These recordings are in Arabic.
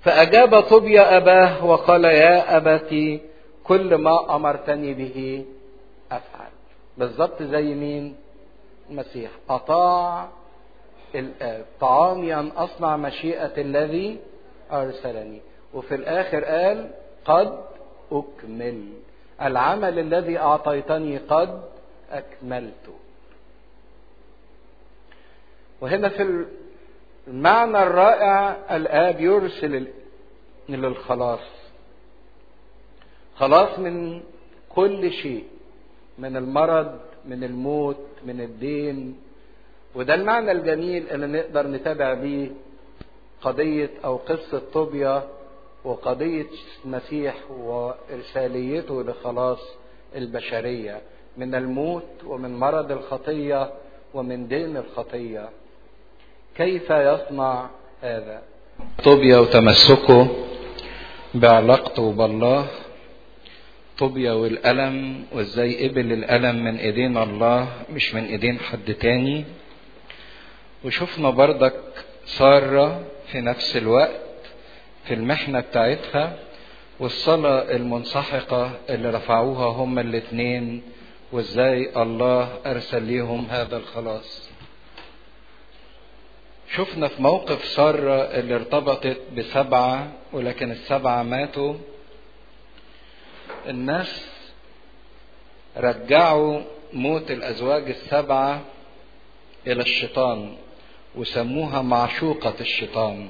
فأجاب طوبيا أباه وقال يا أبتي كل ما أمرتني به أفعل. بالضبط زي مين؟ المسيح أطاع الآب. طعامي أن أصنع مشيئة الذي أرسلني. وفي الآخر قال قد أكمل العمل الذي أعطيتني قد أكملته. وهنا في المعنى الرائع الآب يرسل للخلاص، خلاص من كل شيء، من المرض، من الموت، من الدين. وده المعنى الجميل اللي نقدر نتابع بيه قضية أو قصة طوبيا وقضية المسيح وإرساليته لخلاص البشرية من الموت ومن مرض الخطية ومن دين الخطية. كيف يصنع هذا؟ طوبيا وتمسكه بعلاقته بالله، طوبيا والألم وازاي قبل الألم من ايدين الله مش من ايدين حد تاني. وشفنا بردك سارة في نفس الوقت في المحنة بتاعتها والصلاة المنسحقة اللي رفعوها هما الاتنين وازاي الله ارسل ليهم هذا الخلاص. شفنا في موقف سارة اللي ارتبطت ب7 ولكن ال7 ماتوا. الناس رجعوا موت الأزواج ال7 إلى الشيطان وسموها معشوقة الشيطان،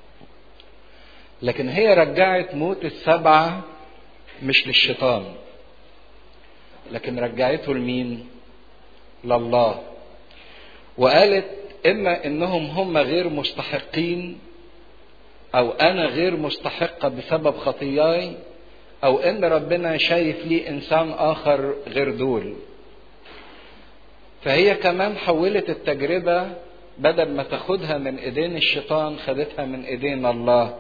لكن هي رجعت موت ال7 مش للشيطان لكن رجعته لمين؟ لله. وقالت إما إنهم هم غير مستحقين أو أنا غير مستحقة بسبب خطاياي، أو إن ربنا شايف لي إنسان آخر غير دول. فهي كمان حولت التجربة، بدل ما تاخدها من إيدين الشيطان خدتها من إيدين الله.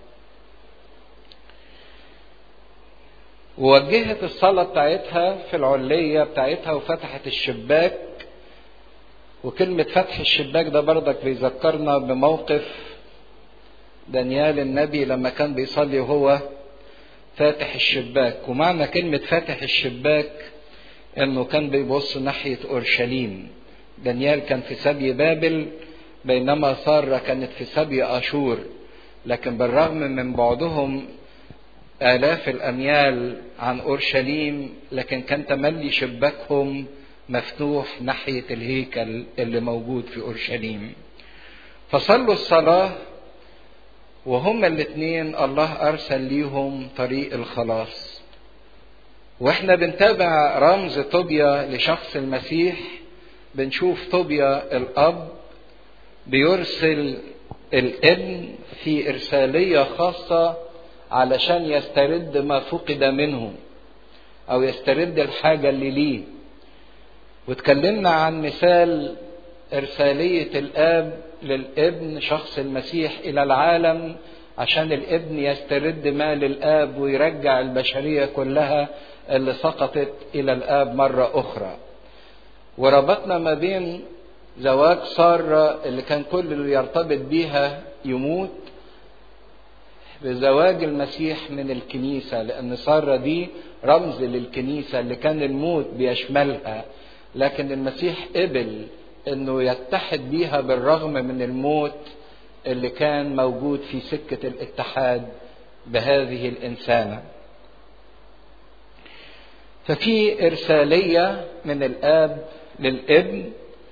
ووجهت الصلاة بتاعتها في العلية بتاعتها وفتحت الشباك. وكلمة فتح الشباك ده برضك بيذكرنا بموقف دانيال النبي لما كان بيصلي وهو فاتح الشباك. ومعنى كلمة فاتح الشباك انه كان بيبص ناحية اورشليم. دانيال كان في سبي بابل بينما سارة كانت في سبي اشور، لكن بالرغم من بعدهم آلاف الأميال عن اورشليم لكن كان تملي شباكهم مفتوح ناحية الهيكل اللي موجود في اورشليم. فصلوا الصلاة وهما الاثنين الله ارسل ليهم طريق الخلاص. واحنا بنتابع رمز طوبيا لشخص المسيح، بنشوف طوبيا الاب بيرسل الابن في ارسالية خاصة علشان يسترد ما فقد منه او يسترد الحاجة اللي ليه. واتكلمنا عن مثال ارسالية الاب للابن شخص المسيح الى العالم عشان الابن يسترد ما للاب ويرجع البشرية كلها اللي سقطت الى الاب مرة اخرى. وربطنا ما بين زواج سارة اللي كان كل اللي يرتبط بيها يموت بزواج المسيح من الكنيسة، لان سارة دي رمز للكنيسة اللي كان الموت بيشملها، لكن المسيح قبل انه يتحد بيها بالرغم من الموت اللي كان موجود في سكة الاتحاد بهذه الإنسانة. ففي إرسالية من الآب للابن.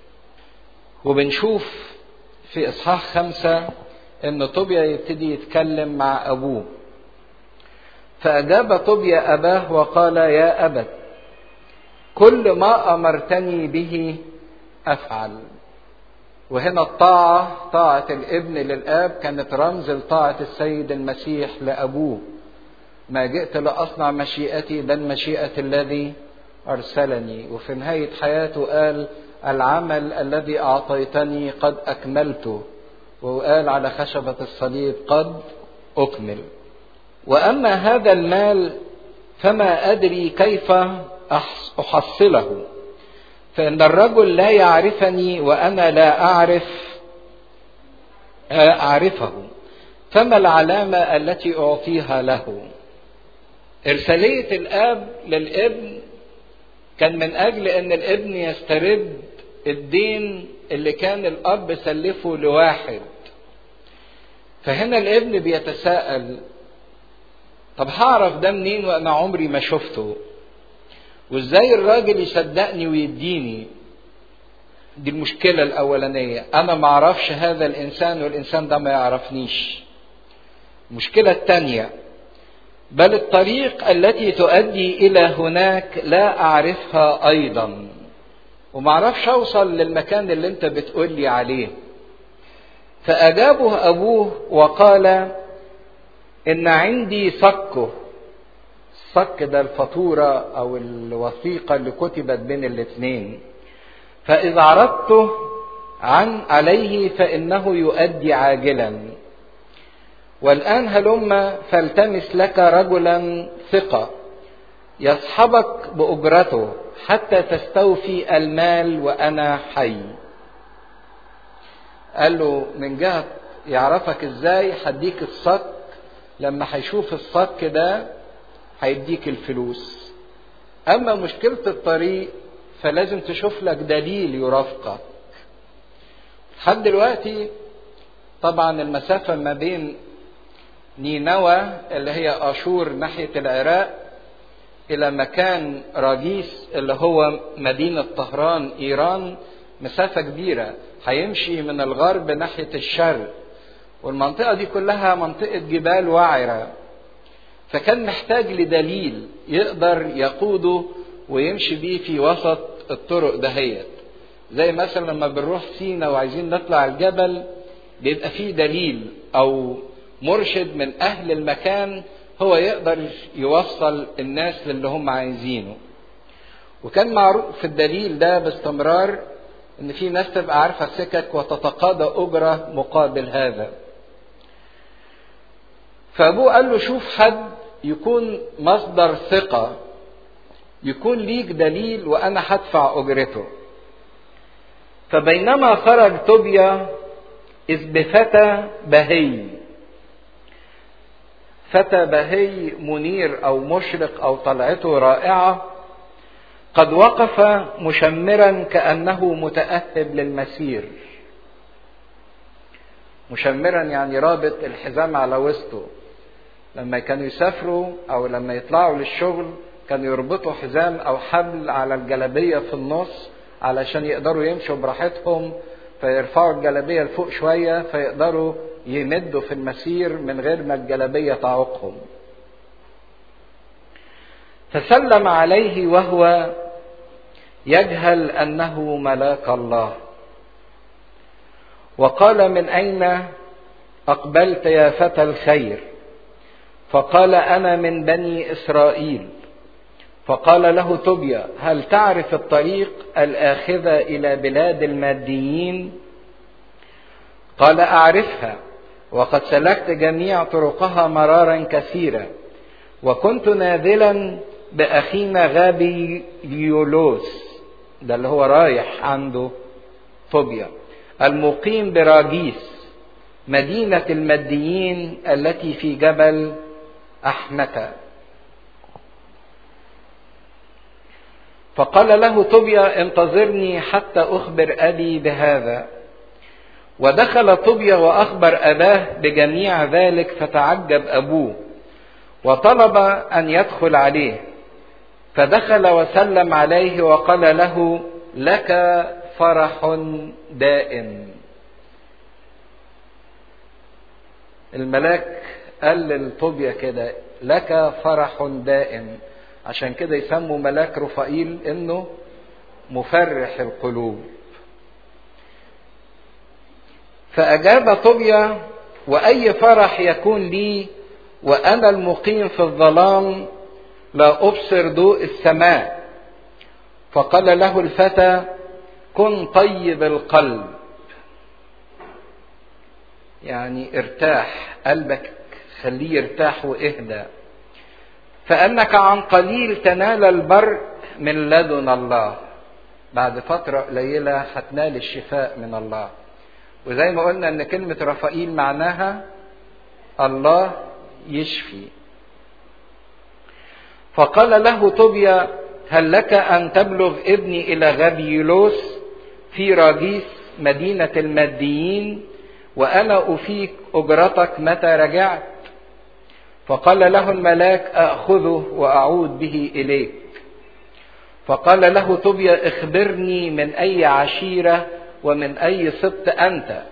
وبنشوف في إصحاح 5 إن طوبيا يبتدي يتكلم مع أبوه. فأجاب طوبيا أباه وقال يا أبت كل ما أمرتني به أفعل. وهنا الطاعة، طاعة الابن للآب كانت رمز لطاعة السيد المسيح لأبوه. ما جئت لأصنع مشيئتي بل مشيئة الذي أرسلني. وفي نهاية حياته قال العمل الذي أعطيتني قد أكملته، وقال على خشبة الصليب قد أكمل. وأما هذا المال فما أدري كيف أحصله، فإن الرجل لا يعرفني وأنا لا أعرفه، فما العلامة التي أعطيها له؟ إرسالية الآب للابن كان من أجل أن الابن يسترد الدين اللي كان الأب سلفه لواحد. فهنا الابن بيتساءل، طب هعرف ده منين وأنا عمري ما شفته؟ وإزاي الراجل يصدقني ويديني؟ دي المشكلة الأولانية، أنا ما أعرفش هذا الإنسان والإنسان ده ما يعرفنيش. المشكلة الثانية، بل الطريق التي تؤدي إلى هناك لا أعرفها أيضا، وما أعرفش أوصل للمكان اللي أنت بتقولي عليه. فأجابه أبوه وقال إن عندي صكه. الصك ده الفاتورة أو الوثيقة اللي كتبت بين الاثنين، فإذا عرضته عليه فإنه يؤدي عاجلا. والآن هلم فالتمس لك رجلا ثقة يصحبك بأجرته حتى تستوفي المال وأنا حي. قال له من جهة يعرفك ازاي، هديك الصك، لما هيشوف الصك ده هيديك الفلوس. أما مشكلة الطريق فلازم تشوف لك دليل يرافقك. لحد دلوقتي طبعا المسافة ما بين نينوى اللي هي آشور ناحية العراق إلى مكان راجيس اللي هو مدينة طهران إيران مسافة كبيرة. هيمشي من الغرب ناحية الشرق، والمنطقة دي كلها منطقة جبال وعرة، فكان محتاج لدليل يقدر يقوده ويمشي بيه في وسط الطرق دهيت. زي مثلا لما بنروح سينا وعايزين نطلع الجبل، بيبقى فيه دليل أو مرشد من أهل المكان هو يقدر يوصل الناس للي هم عايزينه. وكان معروف في الدليل ده باستمرار ان في ناس تبقى عارفة السكك وتتقاضى أجرة مقابل هذا. فأبوه قال له شوف حد يكون مصدر ثقة، يكون ليك دليل وأنا هدفع أجرته. فبينما خرج طوبيا إذ بفتى بهي. فتى بهي منير أو مشرق أو طلعته رائعة، قد وقف مشمرا كأنه متأهب للمسير. مشمرا يعني رابط الحزام على وسطه. لما كانوا يسافروا أو لما يطلعوا للشغل كانوا يربطوا حزام أو حبل على الجلابية في النص علشان يقدروا يمشوا براحتهم، فيرفعوا الجلابية لفوق شوية فيقدروا يمدوا في المسير من غير ما الجلابية تعوقهم. فسلم عليه وهو يجهل أنه ملاك الله، وقال من أين أقبلت يا فتى الخير؟ فقال أنا من بني إسرائيل. فقال له طوبيا هل تعرف الطريق الآخذة إلى بلاد الماديين؟ قال أعرفها، وقد سلكت جميع طرقها مرارا كثيرا، وكنت ناذلا بأخينا غابي يولوس، ده اللي هو رايح عنده طوبيا، المقيم براجيس مدينة الماديين التي في جبل أحمتا. فقال له طوبيا انتظرني حتى أخبر أبي بهذا. ودخل طوبيا وأخبر أباه بجميع ذلك، فتعجب أبوه وطلب أن يدخل عليه. فدخل وسلم عليه وقال له لك فرح دائم. الملاك قال لطوبيا كده لك فرح دائم، عشان كده يسموا ملاك رفائيل انه مفرح القلوب. فأجاب طوبيا وأي فرح يكون لي وأنا المقيم في الظلام لا أبصر ضوء السماء. فقال له الفتى كن طيب القلب، يعني ارتاح قلبك، خليه يرتاح واهدى، فأنك عن قليل تنال البر من لدن الله. بعد فترة قليلة هتنال الشفاء من الله. وزي ما قلنا ان كلمة رفائيل معناها الله يشفي. فقال له طوبيا: هل لك أن تبلغ ابني إلى غبيلوس في راجيس مدينة الماديين وأنا أفيك أجرتك متى رجعت؟ فقال له الملاك: أأخذه وأعود به إليك. فقال له طوبيا: اخبرني من أي عشيرة ومن أي سبط أنت؟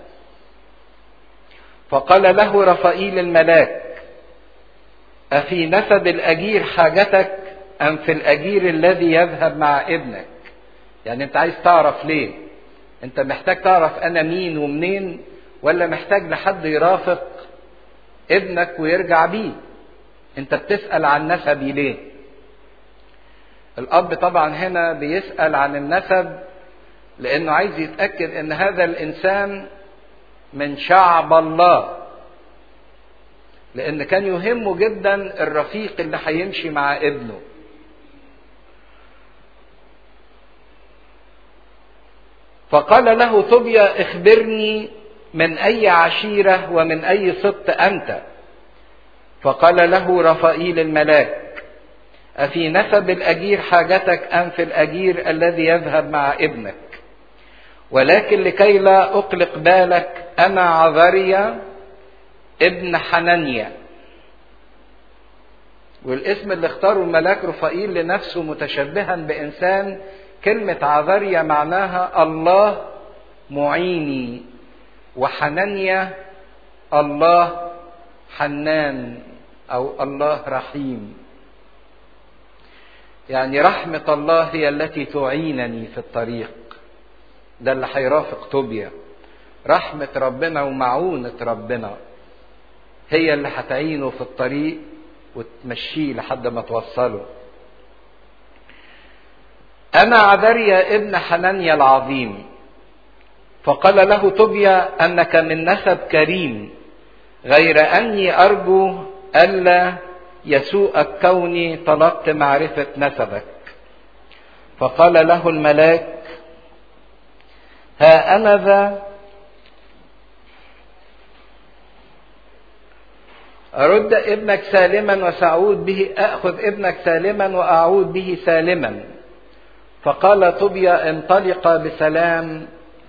فقال له رفائيل الملاك: أفي نسب الأجير حاجتك أم في الأجير الذي يذهب مع ابنك؟ يعني أنت عايز تعرف ليه؟ أنت محتاج تعرف أنا مين ومنين، ولا محتاج لحد يرافق ابنك ويرجع بيه؟ أنت بتسأل عن نسبي ليه؟ الأب طبعا هنا بيسأل عن النسب لأنه عايز يتأكد أن هذا الإنسان من شعب الله، لأن كان يهمه جدا الرفيق اللي هيمشي مع ابنه. فقال له طوبيا: اخبرني من أي عشيرة ومن أي سبط أنت؟ فقال له رفائيل الملاك: أفي نسب الأجير حاجتك أم في الأجير الذي يذهب مع ابنك؟ ولكن لكي لا أقلق بالك أنا عذريا ابن حنانيا. والاسم اللي اختاره الملاك رفائيل لنفسه متشبها بإنسان. كلمة عذريا معناها الله معيني، وحنانيا الله حنان أو الله رحيم. يعني رحمة الله هي التي تعينني في الطريق. ده اللي هيرافق طوبيا. رحمة ربنا ومعونة ربنا هي اللي هتعينه في الطريق وتمشيه لحد ما توصله. أنا عذريا ابن حنانيا العظيم. فقال له طوبيا: أنك من نسب كريم، غير أني أرجو ألا يسوءك كوني طلبت معرفة نسبك. فقال له الملاك: ها أنا ذا أرد ابنك سالما وسأعود به، أخذ ابنك سالما وأعود به سالما. فقال طوبيا: انطلقا بسلام،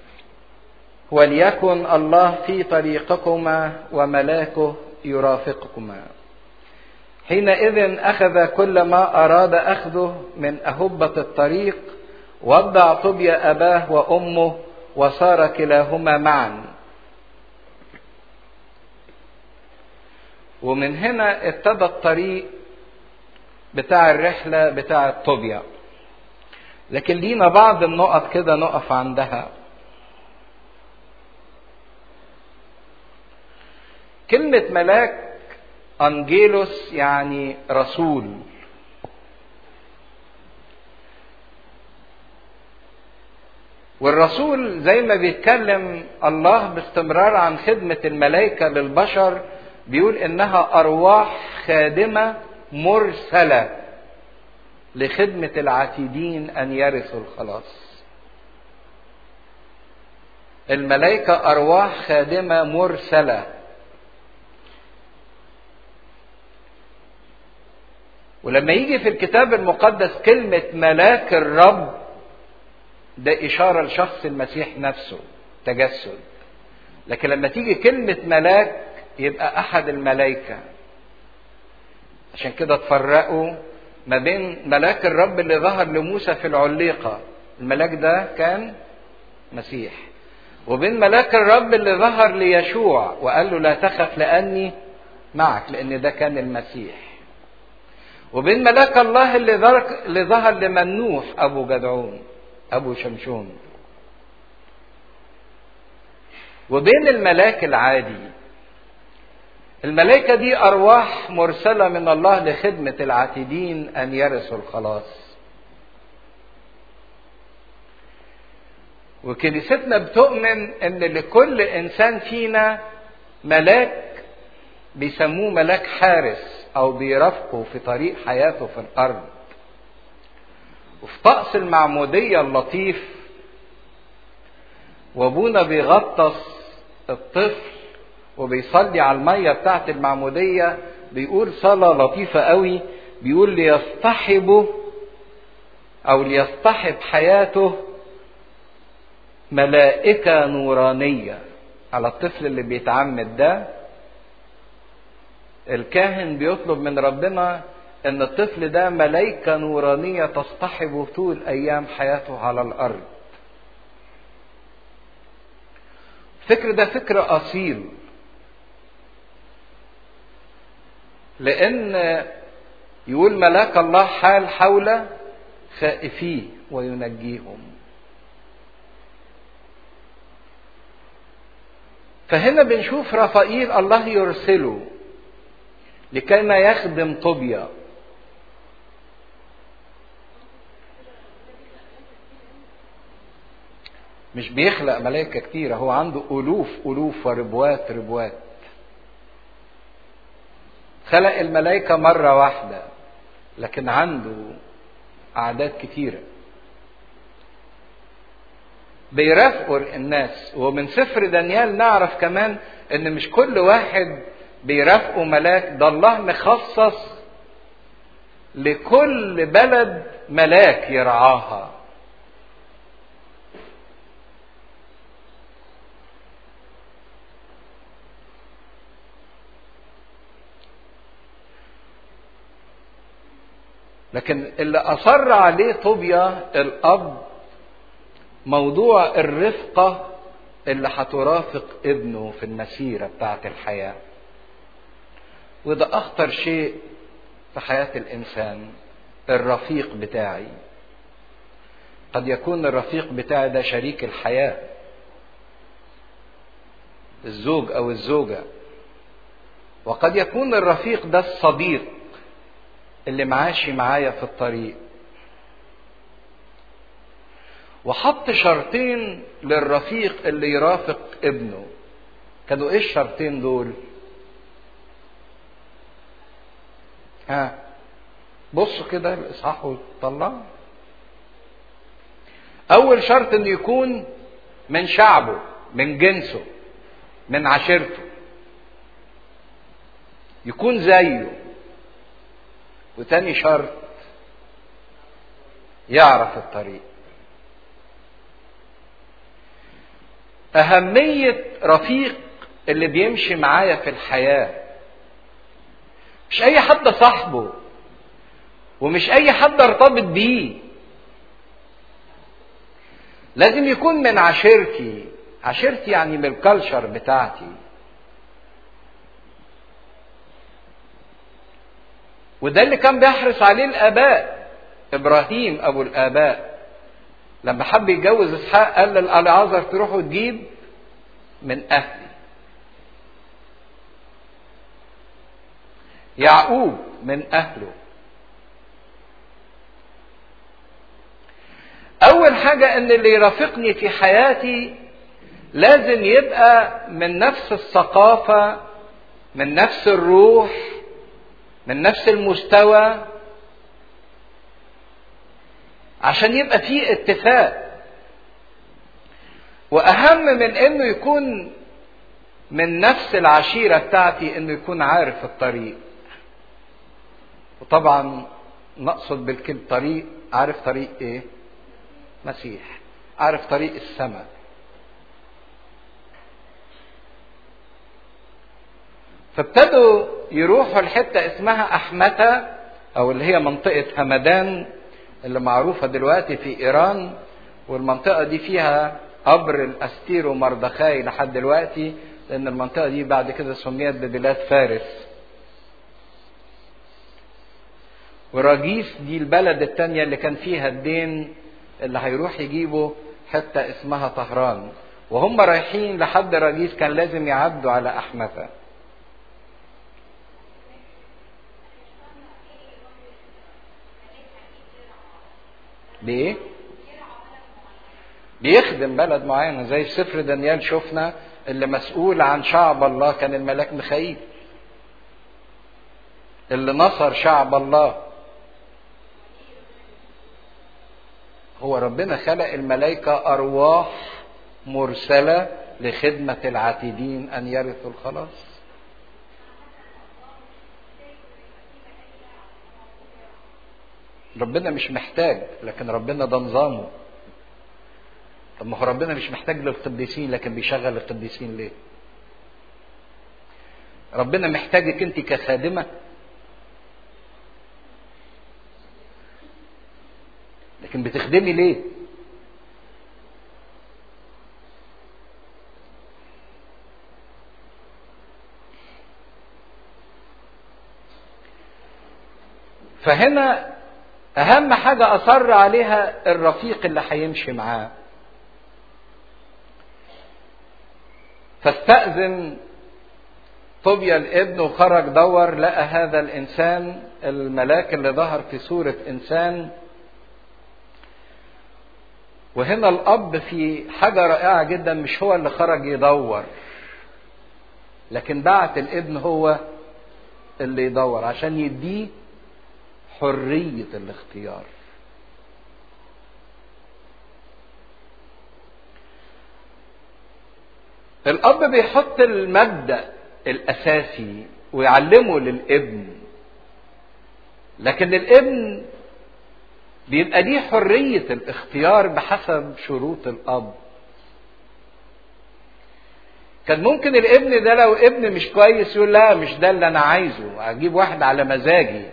وليكن الله في طريقكما وملاكه يرافقكما. حينئذ أخذ كل ما أراد أخذه من أهبة الطريق، ودع طوبيا أباه وأمه وصار كلاهما معا. ومن هنا ابتدى الطريق بتاع الرحلة بتاع طوبيا. لكن لينا بعض النقط كده نقف عندها. كلمة ملاك أنجيلوس يعني رسول. والرسول زي ما بيتكلم الله باستمرار عن خدمة الملائكة للبشر بيقول إنها أرواح خادمة مرسلة لخدمة العتيدين أن يرثوا الخلاص. الملائكة أرواح خادمة مرسلة. ولما يجي في الكتاب المقدس كلمة ملاك الرب، ده إشارة لشخص المسيح نفسه تجسد. لكن لما تيجي كلمة ملاك يبقى أحد الملائكة. عشان كده تفرقوا ما بين ملاك الرب اللي ظهر لموسى في العليقة، الملاك ده كان مسيح، وبين ملاك الرب اللي ظهر ليشوع وقال له لا تخف لأني معك، لأن ده كان المسيح. وبين ملاك الله اللي ظهر لمنوح أبو جدعون أبو شمشون. وبين الملاك العادي. الملائكة دي أرواح مرسلة من الله لخدمة العاتدين أن يرثوا الخلاص. وكنيستنا بتؤمن أن لكل إنسان فينا ملاك بيسموه ملاك حارس أو بيرافقه في طريق حياته في الأرض. وفي طقس المعمودية اللطيف وابونا بيغطس الطفل وبيصلي على المية بتاعت المعمودية بيقول صلاة لطيفة قوي، بيقول ليصطحبه أو ليصطحب حياته ملائكة نورانية. على الطفل اللي بيتعمد ده الكاهن بيطلب من ربنا ان الطفل ده ملائكة نورانية تصطحبه طول ايام حياته على الارض. الفكر ده فكر اصيل، لان يقول ملاك الله حال حول خائفيه وينجيهم. فهنا بنشوف رفائيل الله يرسله لكي ما يخدم طوبيا. مش بيخلق ملائكة كتيرة، هو عنده ألوف وربوات ربوات. خلق الملائكة مرة واحدة لكن عنده أعداد كتيرة بيرافقوا الناس. ومن سفر دانيال نعرف كمان ان مش كل واحد بيرافقوا ملاك، ده الله مخصص لكل بلد ملاك يرعاها. لكن اللي أصر عليه طوبيا الأب موضوع الرفقة اللي هترافق ابنه في المسيرة بتاعة الحياة. وده أخطر شيء في حياة الإنسان، الرفيق بتاعي. قد يكون الرفيق بتاعي ده شريك الحياة، الزوج أو الزوجة، وقد يكون الرفيق ده الصديق اللي ماشي معايا في الطريق. وحط شرطين للرفيق اللي يرافق ابنه. كانوا ايه الشرطين دول؟ بصوا كده الاصحاح وطلع. اول شرط انه يكون من شعبه، من جنسه، من عشيرته، يكون زيه. وتاني شرط يعرف الطريق. أهمية رفيق اللي بيمشي معايا في الحياة. مش أي حد صاحبه، ومش أي حد ارتبط بيه. لازم يكون من عشيرتي. عشيرتي يعني من الكالتشر بتاعتي. وده اللي كان بيحرص عليه الآباء. إبراهيم أبو الآباء لما حب يتجوز إسحاق قال للألعازر تروحوا تجيب من أهلي. يعقوب من أهله. أول حاجة إن اللي يرافقني في حياتي لازم يبقى من نفس الثقافة، من نفس الروح، من نفس المستوى، عشان يبقى فيه اتفاق. وأهم من إنه يكون من نفس العشيرة بتاعتي إنه يكون عارف الطريق. وطبعا نقصد بالكلمة طريق، عارف طريق إيه؟ مسيح. عارف طريق السماء. فابتدوا يروحوا الحتة اسمها أحمتة، أو اللي هي منطقة همدان اللي معروفة دلوقتي في إيران. والمنطقة دي فيها قبر الأستير ومردخاي لحد دلوقتي، لأن المنطقة دي بعد كده سميت ببلاد فارس. وراجيس دي البلد التانية اللي كان فيها الدين اللي هيروح يجيبوا حتة اسمها طهران. وهم رايحين لحد راجيس كان لازم يعدوا على أحمتة. ليه؟ بيخدم بلد معينة. زي في سفر دانيال شفنا اللي مسؤول عن شعب الله كان الملاك ميخائيل اللي نصر شعب الله. هو ربنا خلق الملائكة أرواح مرسلة لخدمة العاتدين أن يرثوا الخلاص. ربنا مش محتاج، لكن ربنا ده نظامه. طب ما هو ربنا مش محتاج للقديسين لكن بيشغل القديسين ليه؟ ربنا محتاجك انت كخادمة لكن بتخدمي ليه؟ فهنا اهم حاجة اصر عليها الرفيق اللي هيمشي معاه. فاستأذن طوبيا الابن وخرج دور، لقى هذا الانسان الملاك اللي ظهر في صورة انسان. وهنا الاب في حاجة رائعة جدا، مش هو اللي خرج يدور لكن بعت الابن هو اللي يدور عشان يديه حرية الاختيار. الاب بيحط المبدأ الاساسي ويعلمه للابن، لكن الابن بيبقى ليه حرية الاختيار بحسب شروط الاب. كان ممكن الابن ده لو ابن مش كويس يقول لا مش ده اللي انا عايزه، اجيب واحد على مزاجي.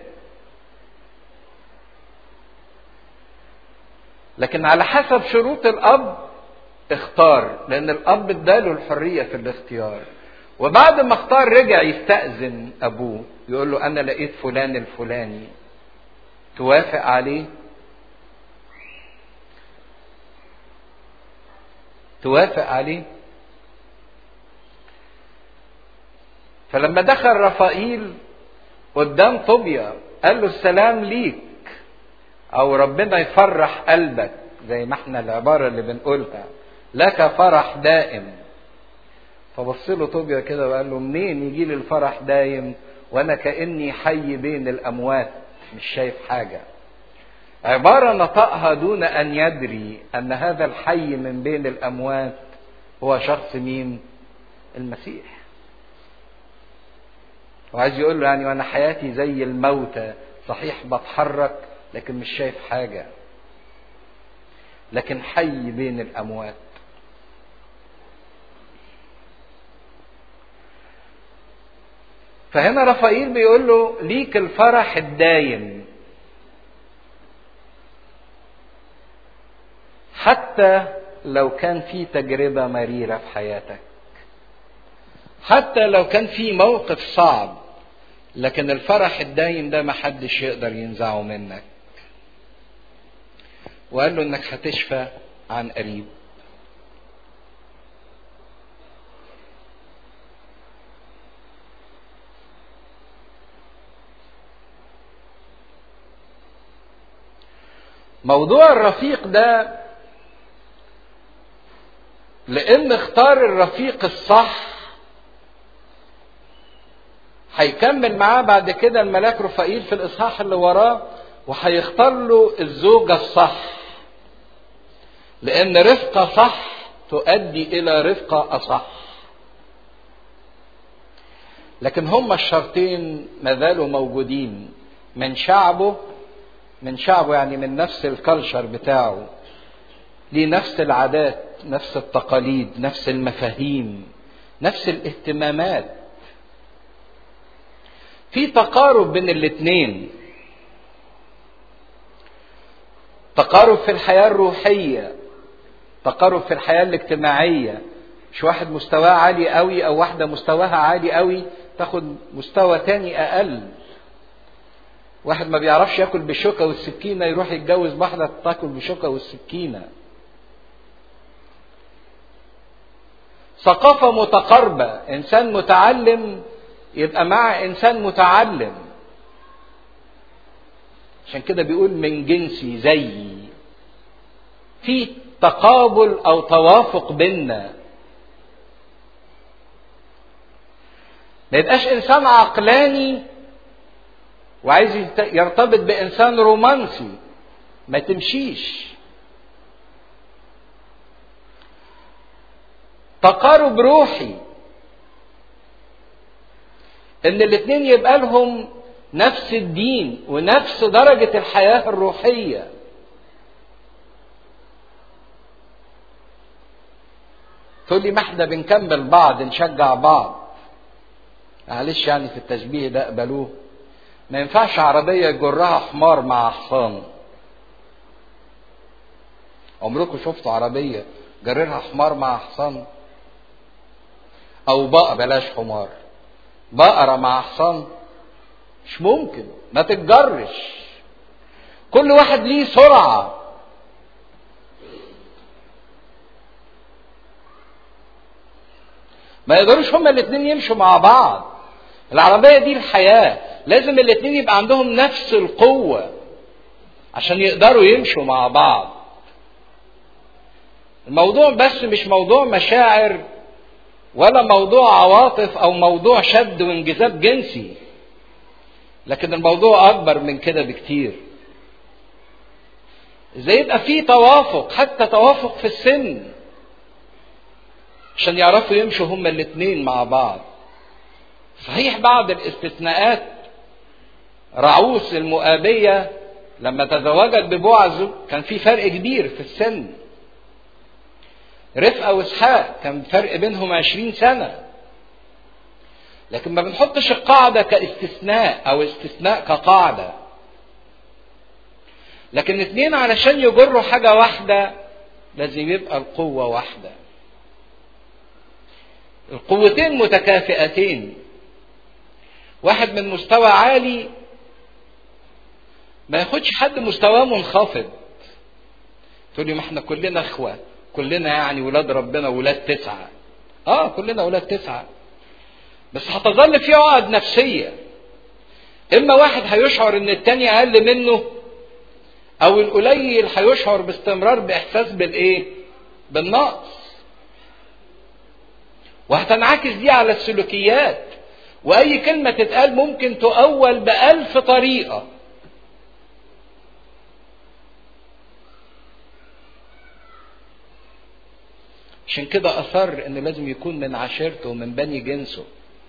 لكن على حسب شروط الاب اختار، لان الاب اداله الحرية في الاختيار. وبعد ما اختار رجع يستأذن ابوه يقول له انا لقيت فلان الفلاني، توافق عليه؟ توافق عليه؟ فلما دخل رفائيل قدام طوبيا قال له السلام ليك، او ربنا يفرح قلبك، زي ما احنا العبارة اللي بنقولها لك فرح دائم. فبص له طوبيا كده وقال له منين يجي لي الفرح دايم وانا كأني حي بين الاموات مش شايف حاجة. عبارة نطقها دون ان يدري ان هذا الحي من بين الاموات هو شخص مين؟ المسيح. وعايز يقول له يعني وانا حياتي زي الموتى، صحيح بتحرك لكن مش شايف حاجة، لكن حي بين الاموات. فهنا رفائيل بيقول له ليك الفرح الدايم حتى لو كان في تجربة مريرة في حياتك، حتى لو كان في موقف صعب، لكن الفرح الدايم ده محدش يقدر ينزعه منك. وقال له انك هتشفى عن قريب. موضوع الرفيق ده لان اختار الرفيق الصح هيكمل معاه بعد كده الملاك رفائيل في الاصحاح اللي وراه، وهيختار له الزوجة الصح، لان رفقة صح تؤدي الى رفقة اصح. لكن هما الشرطين ما زالوا موجودين. من شعبه يعني من نفس الكالتشر بتاعه، ليه نفس العادات، نفس التقاليد، نفس المفاهيم، نفس الاهتمامات. في تقارب بين الاتنين، تقارب في الحياة الروحية، تقارب في الحياة الاجتماعية. مش واحد مستواه عالي قوي او واحدة مستواها عالي قوي تاخد مستوى تاني اقل. واحد ما بيعرفش ياكل بالشوكة والسكينة يروح يتجوز واحدة تاكل بالشوكة والسكينة. ثقافة متقاربة، انسان متعلم يبقى مع انسان متعلم. عشان كده بيقول من جنسي زيي، في تقابل او توافق بيننا. ما يبقاش انسان عقلاني وعايز يرتبط بانسان رومانسي، ما تمشيش. تقارب روحي، ان الاتنين يبقى لهم نفس الدين ونفس درجة الحياة الروحية. تقول لي ما احنا بنكمل بعض، نشجع بعض. معلش يعني في التشبيه ده اقبلوه. ما ينفعش عربية يجرها حمار مع حصان. عمركم شفتوا عربية جررها حمار مع حصان؟ او بقى بلاش حمار، بقرة مع حصان؟ مش ممكن، ما تتجرش. كل واحد ليه سرعة. ما يقدروش هما الاتنين يمشوا مع بعض. العربية دي الحياة، لازم الاتنين يبقى عندهم نفس القوة عشان يقدروا يمشوا مع بعض. الموضوع بس مش موضوع مشاعر ولا موضوع عواطف او موضوع شد وانجذاب جنسي، لكن الموضوع اكبر من كده بكتير. ازاي يبقى في توافق، حتى توافق في السن، عشان يعرفوا يمشوا هما الاتنين مع بعض. صحيح بعض الاستثناءات، رعوس المؤابية لما تزوجت ببوعز كان في فرق كبير في السن. رفقة واسحاق كان فرق بينهم 20 سنة. لكن ما بنحطش القاعدة كاستثناء او استثناء كقاعدة، لكن اتنين علشان يجروا حاجة واحدة لازم يبقى القوة واحدة. القوتين متكافئتين. واحد من مستوى عالي ما ياخدش حد مستواه منخفض. تقول لي ما احنا كلنا اخوة، كلنا يعني ولاد ربنا، ولاد 9. كلنا ولاد 9، بس هتظل في عقد نفسية. اما واحد هيشعر ان التاني اقل منه، او القليل هيشعر باستمرار باحساس بالايه؟ بالنقص. وهتنعكس دي على السلوكيات، واي كلمة تتقال ممكن تؤول ب1000 طريقة. عشان كده اصر ان لازم يكون من عشيرته ومن بني جنسه.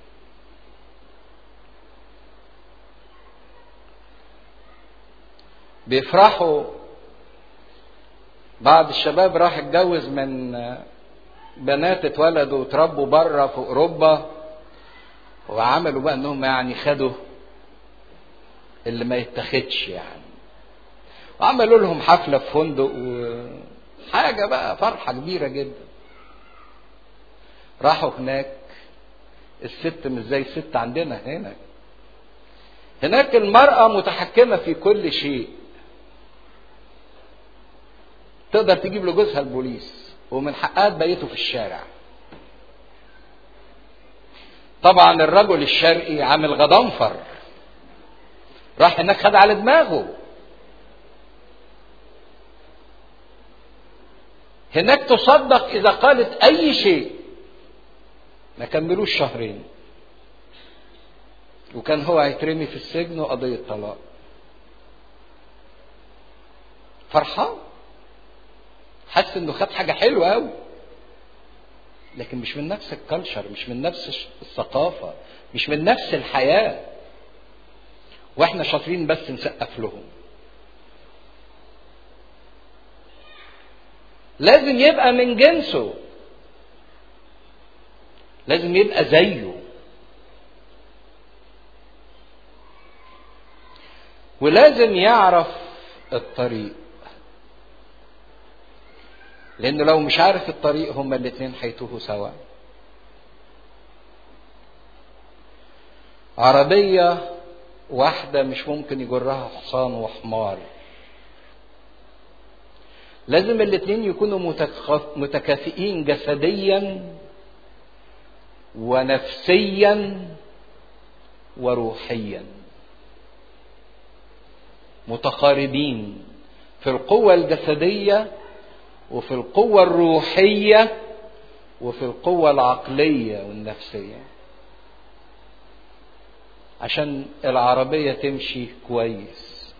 بيفرحوا. بعض الشباب راح اتجوز من بنات اتولدوا وتربوا بره في اوروبا، وعملوا بقى انهم يعني خدوا اللي ما يتاخدش يعني، وعملوا لهم حفلة في فندق وحاجة بقى فرحة كبيرة جدا. راحوا هناك، الست مش زي الست عندنا هنا. هناك المرأة متحكمة في كل شيء. تقدر تجيب لجوزها البوليس، ومن حقها تبيته في الشارع. طبعا الرجل الشرقي عامل غضنفر، راح هناك خد على دماغه. هناك تصدق اذا قالت اي شيء. ما كملوش شهرين وكان هو هيترمي في السجن وقضية طلاق. فرحان، حس انه خد حاجة حلوة قوي، لكن مش من نفس الكالتشر، مش من نفس الثقافة، مش من نفس الحياة. واحنا شاطرين بس نسقف لهم. لازم يبقى من جنسه، لازم يبقى زيه، ولازم يعرف الطريق. لانه لو مش عارف الطريق هما الاتنين هيتوهوا سوا. عربية واحدة مش ممكن يجرها حصان وحمار. لازم الاتنين يكونوا متكافئين جسديا ونفسيا وروحيا، متقاربين في القوة الجسدية وفي القوة الروحية وفي القوة العقلية والنفسية، عشان العربية تمشي كويس.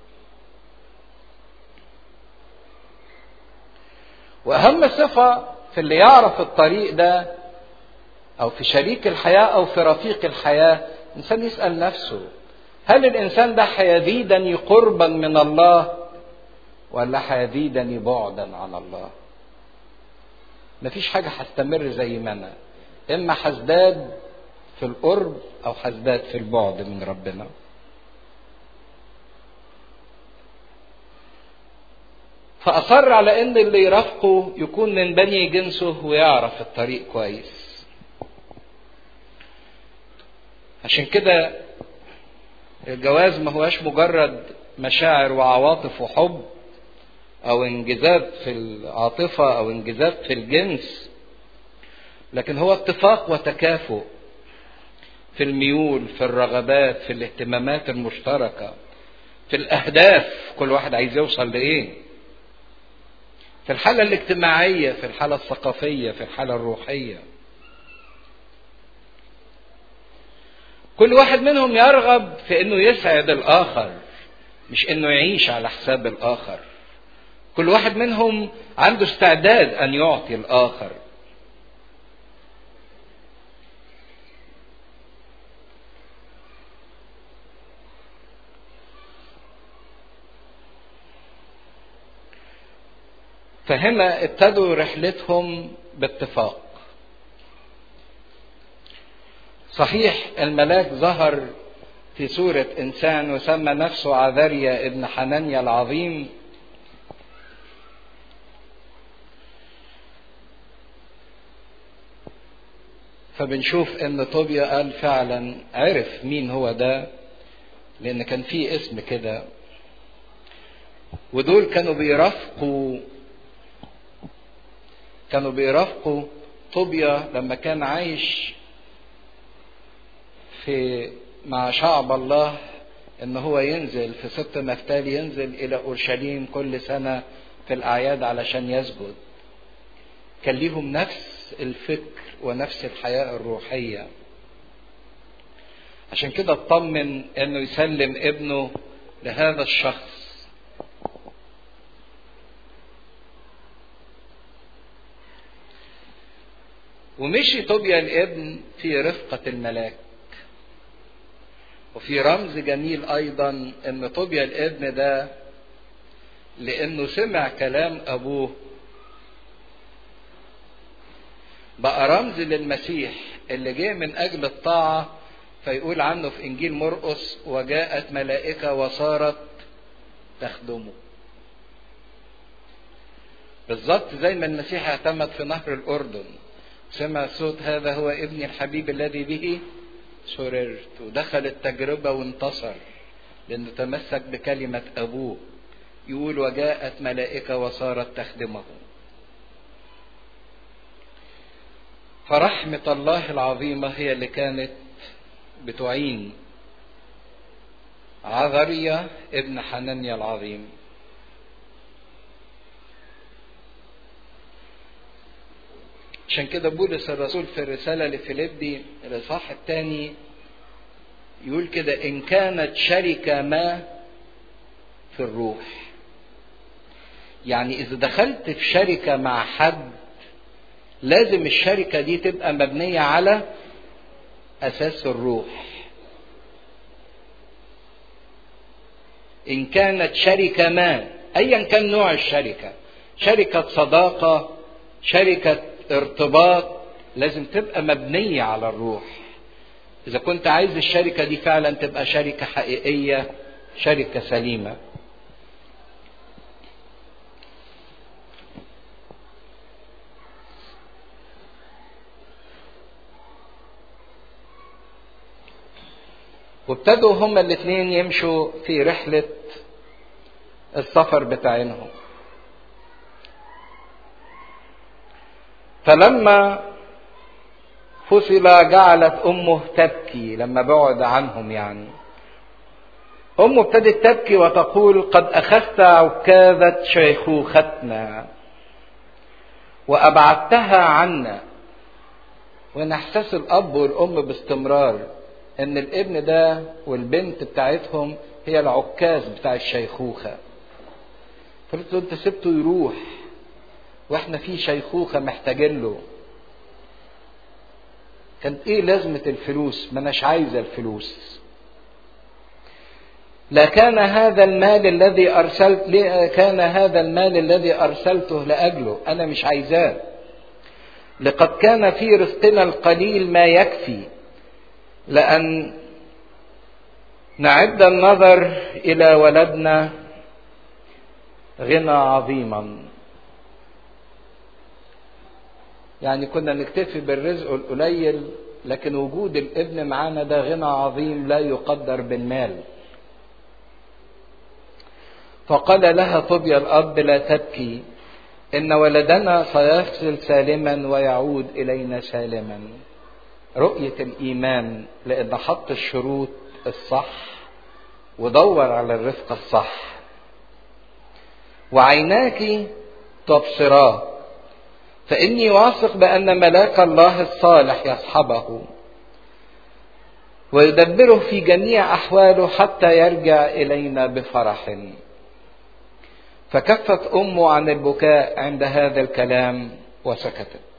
وأهم صفة في اللي يعرف الطريق ده او في شريك الحياة او في رفيق الحياة، الانسان يسأل نفسه هل الانسان ده هيزيدني قربا من الله ولا هيزيدني بعدا عن الله؟ مفيش حاجة هستمر زي ما انا، اما هزداد في القرب او هزداد في البعد من ربنا. فأصر على ان اللي يرافقه يكون من بني جنسه ويعرف الطريق كويس. عشان كده الجواز ما هواش مجرد مشاعر وعواطف وحب او انجذاب في العاطفة او انجذاب في الجنس، لكن هو اتفاق وتكافؤ في الميول، في الرغبات، في الاهتمامات المشتركة، في الاهداف، كل واحد عايز يوصل لايه، في الحالة الاجتماعية، في الحالة الثقافية، في الحالة الروحية. كل واحد منهم يرغب في انه يسعد الاخر، مش انه يعيش على حساب الاخر. كل واحد منهم عنده استعداد ان يعطي الاخر. فهنا ابتدوا رحلتهم باتفاق. صحيح الملاك ظهر في صورة إنسان وسمى نفسه عذريا ابن حنانيا العظيم، فبنشوف ان طوبيا قال فعلا عرف مين هو ده، لان كان في اسم كده. ودول كانوا بيرافقوا طوبيا لما كان عايش مع شعب الله، ان هو ينزل في سبط نفتالي، ينزل الى اورشليم كل سنة في الاعياد علشان يسجد. كان ليهم نفس الفكر ونفس الحياة الروحية. عشان كده اطمن انه يسلم ابنه لهذا الشخص. ومشي طوبيا الابن في رفقة الملاك. وفي رمز جميل ايضا ان طوبيا الابن ده لانه سمع كلام ابوه بقى رمز للمسيح اللي جه من اجل الطاعة. فيقول عنه في انجيل مرقس وجاءت ملائكة وصارت تخدمه. بالظبط زي ما المسيح اعتمد في نهر الاردن، سمع صوت هذا هو ابني الحبيب الذي به سررت، ودخل التجربة وانتصر لانه تمسك بكلمة ابوه. يقول وجاءت ملائكة وصارت تخدمه. فرحمة الله العظيمة هي اللي كانت بتعين عذريا ابن حنانيا العظيم. عشان كده بولس الرسول في الرسالة لفيليبي الإصحاح الثاني يقول كده إن كانت شركة ما في الروح. يعني إذا دخلت في شركة مع حد لازم الشركة دي تبقى مبنية على أساس الروح. إن كانت شركة ما، أيا كان نوع الشركة، شركة صداقة، شركة ارتباط، لازم تبقى مبنية على الروح. إذا كنت عايز الشركة دي فعلا تبقى شركة حقيقية، شركة سليمة. وابتدوا هما الاثنين يمشوا في رحلة السفر بتاعهم. فلما فصل جعلت أمه تبكي لما بعد عنهم. يعني أمه ابتدت تبكي وتقول قد أخذت عكازة شيخوختنا وأبعدتها عنا. وإن إحساس الأب والأم باستمرار إن الابن ده والبنت بتاعتهم هي العكاز بتاع الشيخوخة. فقلت أنت سبته يروح واحنا في شيخوخة محتاجين له. كانت ايه لازمة الفلوس؟ ما اناش عايزة الفلوس. كان هذا المال الذي أرسلته لأجله، أنا مش عايزاه. لقد كان في رزقنا القليل ما يكفي لأن نعد النظر إلى ولدنا غنى عظيما. يعني كنا نكتفي بالرزق القليل، لكن وجود الابن معانا ده غنى عظيم لا يقدر بالمال. فقال لها طوبيا الأب لا تبكي، إن ولدنا سيصل سالما ويعود إلينا سالما. رؤية الإيمان، لأن حط الشروط الصح ودور على الرفق الصح. وعيناك تبصراه، فإني واثق بأن ملاك الله الصالح يصحبه ويدبره في جميع أحواله حتى يرجع إلينا بفرح. فكفت أمه عن البكاء عند هذا الكلام وسكتت.